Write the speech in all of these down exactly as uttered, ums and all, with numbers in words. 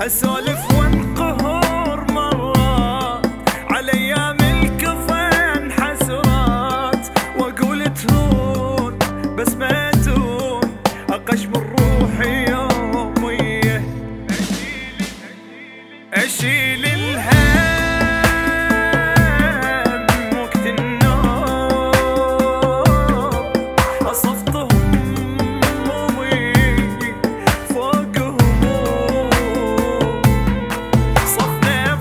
اسولف وانقهر مرات على ايام الكفن حسرات، واقول تهون بس ما تهون اقشمر روحي يوميه، اشيل الهم وقت النوم اصفط همومي فوق هموم، صفنا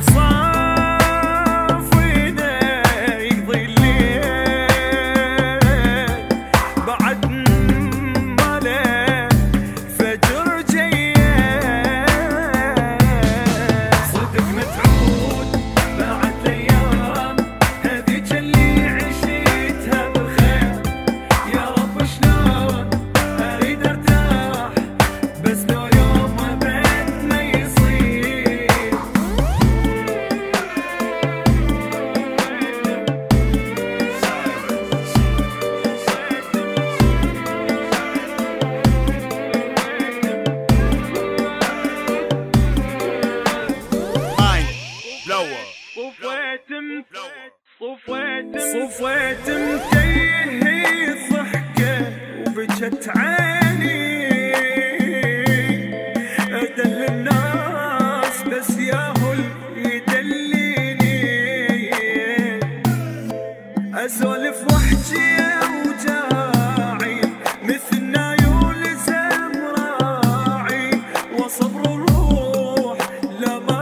بصافينا يقضي الليل بعد ما له فجر جايه، صدق متعود بعد الايام هذيك اللي عشيتها بالخير، يا رب شلون اريد ارتاح بس لو يوم ابد ما يصير. صفيت صفيت متيه الضحكة وبجت عيني، أدل الناس بس ياهو يدليني، أسولف واحكي أوجاعي مثل نايول زمراعي، وصبر الروح لا ما